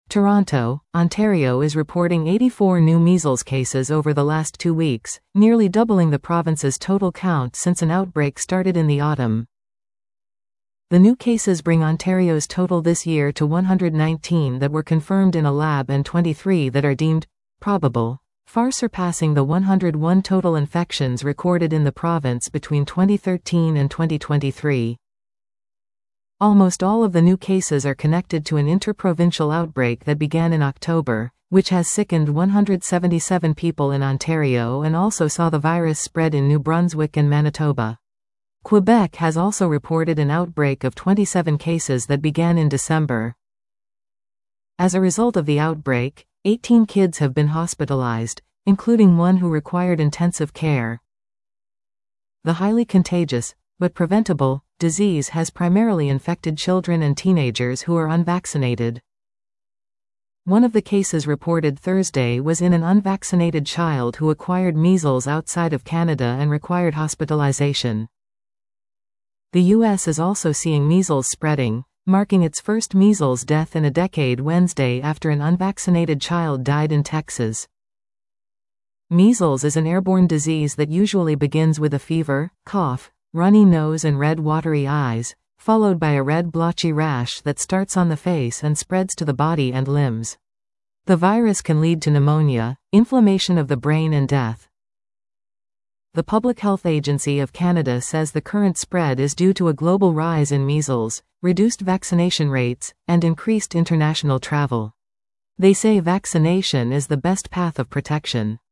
Toronto, Ontario is reporting 84 new measles cases over the last 2 weeks, nearly doubling the province's total count since an outbreak started in the autumn. The new cases bring Ontario's total this year to 119 that were confirmed in a lab and 23 that are deemed probable, far surpassing the 101 total infections recorded in the province between 2013 and 2023. Almost all of the new cases are connected to an interprovincial outbreak that began in October, which has sickened 177 people in Ontario and also saw the virus spread in New Brunswick and Manitoba. Quebec has also reported an outbreak of 27 cases that began in December. As a result of the outbreak, 18 kids have been hospitalized, including one who required intensive care. The highly contagious, but preventable, disease has primarily infected children and teenagers who are unvaccinated. One of the cases reported Thursday was in an unvaccinated child who acquired measles outside of Canada and required hospitalization. The U.S. is also seeing measles spreading, marking its first measles death in a decade Wednesday after an unvaccinated child died in Texas. Measles is an airborne disease that usually begins with a fever, cough, runny nose and red watery eyes, followed by a red blotchy rash that starts on the face and spreads to the body and limbs. The virus can lead to pneumonia, inflammation of the brain and death. The Public Health Agency of Canada says the current spread is due to a global rise in measles, reduced vaccination rates, and increased international travel. They say vaccination is the best path of protection.